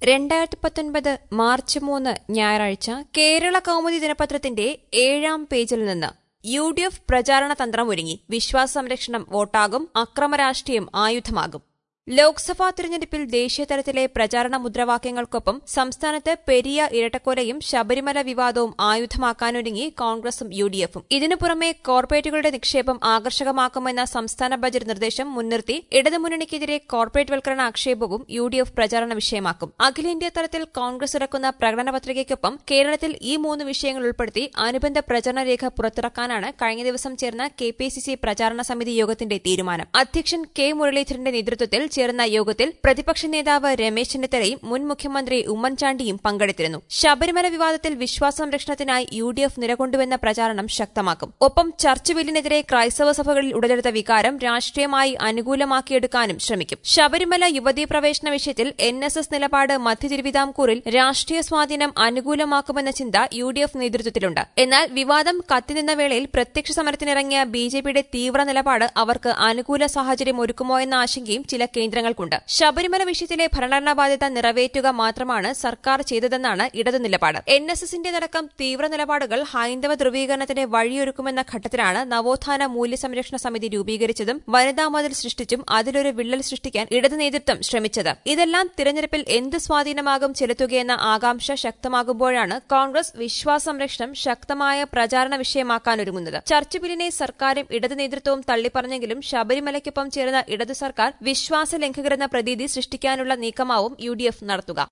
2019 March 3 ഞായറാഴ്ച കേരള കൗമുദി ദിനപത്രത്തിന്റെ 7-ാം പേജിൽ നിന്ന് യു.ഡി.എഫ് പ്രചാരണ തന്ത്രമൊരുങ്ങി. വിശ്വാസ സംരക്ഷണം വോട്ടാകും, അക്രമരാഷ്ട്രീയം ആയുധമാകും. ലോക്സഭാ തെരഞ്ഞെടുപ്പിൽ ദേശീയതലത്തിലെ പ്രചാരണ മുദ്രാവാക്യങ്ങൾക്കൊപ്പം സംസ്ഥാനത്ത് പെരിയ ഇരട്ടക്കൊലയും ശബരിമല വിവാദവും ആയുധമാക്കാനൊരുങ്ങി കോൺഗ്രസും യു.ഡി.എഫും. ഇതിനു പുറമെ കോർപ്പറേറ്റുകളുടെ നിക്ഷേപം ആകർഷകമാക്കുമെന്ന സംസ്ഥാന ബജറ്റ് നിർദ്ദേശം മുൻനിർത്തി ഇടതുമുന്നണിക്കെതിരെ കോർപ്പറേറ്റ്വൽക്കരണ ആക്ഷേപവും യു.ഡി.എഫ് പ്രചാരണ വിഷയമാക്കും. അഖിലേന്ത്യാ തലത്തിൽ കോൺഗ്രസ് ഇറക്കുന്ന പ്രകടന പത്രികയ്ക്കൊപ്പം കേരളത്തിൽ ഈ 3 വിഷയങ്ങൾ ഉൾപ്പെടുത്തി അനുബന്ധ പ്രചരണ രേഖ പുറത്തിറക്കാനാണ് കഴിഞ്ഞ ദിവസം ചേർന്ന കെ.പി.സി.സി പ്രചാരണ സമിതി യോഗത്തിന്റെ തീരുമാനം. അധ്യക്ഷൻ കെ. മുരളീധരന്റെ നേതൃത്വത്തിൽ ചേർന്ന യോഗത്തിൽ പ്രതിപക്ഷ നേതാവ് രമേശ് ചെന്നിത്തലയും മുൻ മുഖ്യമന്ത്രി ഉമ്മൻചാണ്ടിയും പങ്കെടുത്തിരുന്നു. ശബരിമല വിവാദത്തിൽ വിശ്വാസ സംരക്ഷണത്തിനായി യു.ഡി.എഫ് നിലകൊണ്ടുവന്ന പ്രചാരണം ശക്തമാക്കും. ഒപ്പം ചർച്ച് ബില്ലിനെതിരെ ക്രൈസ്തവ സഭകളിൽ ഉടലെടുത്ത വികാരം രാഷ്ട്രീയമായി അനുകൂലമാക്കിയെടുക്കാനും ശ്രമിക്കും. ശബരിമല യുവതീ പ്രവേശന വിഷയത്തിൽ എൻ.എസ്.എസ് നിലപാട് മധ്യ തിരുവിതാംകൂറിൽ രാഷ്ട്രീയ സ്വാധീനം അനുകൂലമാക്കുമെന്ന ചിന്ത യു.ഡി.എഫ് നേതൃത്വത്തിലുണ്ട്. എന്നാൽ വിവാദം കത്തിനിന്ന വേളയിൽ പ്രത്യക്ഷ സമരത്തിനിറങ്ങിയ ബി.ജെ.പിയുടെ തീവ്ര നിലപാട് അവർക്ക് അനുകൂല സാഹചര്യം ഒരുക്കുമോ എന്ന ആശങ്കയും ചില കേന്ദ്രങ്ങൾക്കുണ്ട്. ശബരിമല വിഷയത്തിലെ ഭരണഘടനാ ബാധ്യത നിറവേറ്റുക മാത്രമാണ് സർക്കാർ ചെയ്തതെന്നാണ് ഇടതു നിലപാട്. എൻ.എസ്.എസിന്റേതടക്കം തീവ്ര നിലപാടുകൾ ഹൈന്ദവ ധ്രുവീകരണത്തിന് വഴിയൊരുക്കുമെന്ന ഘട്ടത്തിലാണ് നവോത്ഥാന മൂല്യസംരക്ഷണ സമിതി രൂപീകരിച്ചതും വനിതാ മതിൽ സൃഷ്ടിച്ചും അതിലൊരു വിള്ളൽ സൃഷ്ടിക്കാൻ ഇടതു നേതൃത്വം ശ്രമിച്ചത്. ഇതെല്ലാം തിരഞ്ഞെടുപ്പിൽ എന്ത് സ്വാധീനമാകും ചെലുത്തുകയെന്ന ആകാംക്ഷ ശക്തമാകുമ്പോഴാണ് കോൺഗ്രസ് വിശ്വാസ സംരക്ഷണം ശക്തമായ പ്രചാരണ വിഷയമാക്കാനൊരുങ്ങുന്നത്. ചർച്ച് ബില്ലിനെ സർക്കാരും ഇടതു നേതൃത്വവും തള്ളിപ്പറഞ്ഞെങ്കിലും ശബരിമലയ്ക്കൊപ്പം ചേർന്ന ഇടതു സർക്കാർ വിശ്വാസ ലംഘകരെന്ന പ്രതീതി സൃഷ്ടിക്കാനുള്ള നീക്കമാവും യു.ഡി.എഫ് നടത്തുക.